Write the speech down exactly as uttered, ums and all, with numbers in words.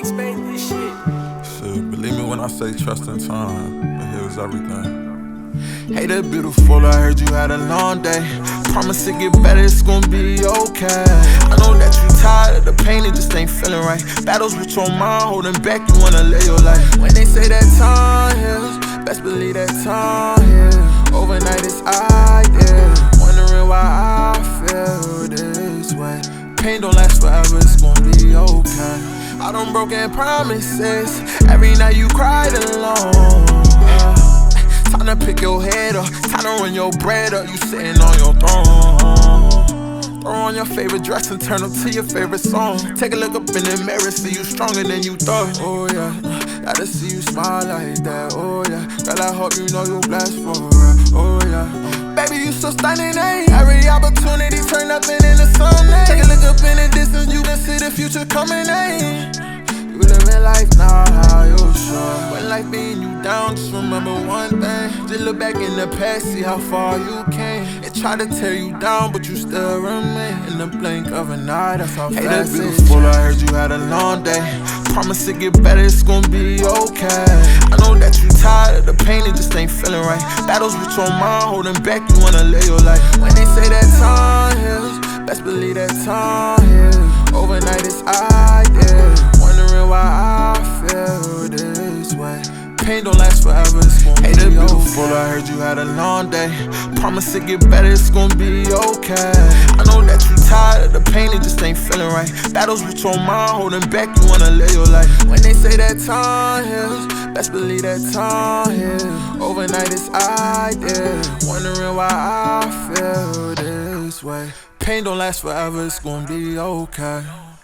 Beats made this shit. Shit, believe me when I say trust in time, it heals everything. Hey there, beautiful, I heard you had a long day. Promise it get better, it's gonna be okay. I know that you tired of the pain, it just ain't feeling right. Battles with your mind, holding back, you wanna live your life. When they say that time heals, best believe that time heals. Overnight it's I did, wondering why I feel this way. Pain don't last forever, it's gonna be okay. I done broken promises, every night you cried alone. uh, Time to pick your head up, time to run your bread up. You sitting on your throne. Throw on your favorite dress and turn up to your favorite song. Take a look up in the mirror, see you stronger than you thought. Oh yeah, gotta see you smile like that. Oh yeah, girl, I hope you know you blessed for real. Oh yeah, baby, you so stunning, eh? Every opportunity turn up and in the sun, eh? Take a look up in the distance, you can see the future coming, eh? You living life now, how you sure? When life being you down, just remember one thing. Just look back in the past, see how far you came. It tried to tear you down, but you still remain. In the blink of an eye, that's how hey, fast it's beautiful, I heard you had a long day. Promise it get better, it's gonna be okay. I know that you tired of the pain, it just ain't feeling right. Battles with your mind, holding back, you wanna live your life. When they say that time heals, best believe that time heals. Overnight it's I did, wondering why I feel this way. Pain don't last forever, it's gonna hey, be beautiful, okay. I heard you had a long day. Promise it get better, it's gonna be okay. I know that you tired of the pain, it just ain't feeling right. Battles with your mind, holding back, you wanna live your life. When they say that time heals, best believe that time heals. Overnight it's I did, wondering why I feel this way. Pain don't last forever, it's gonna be okay.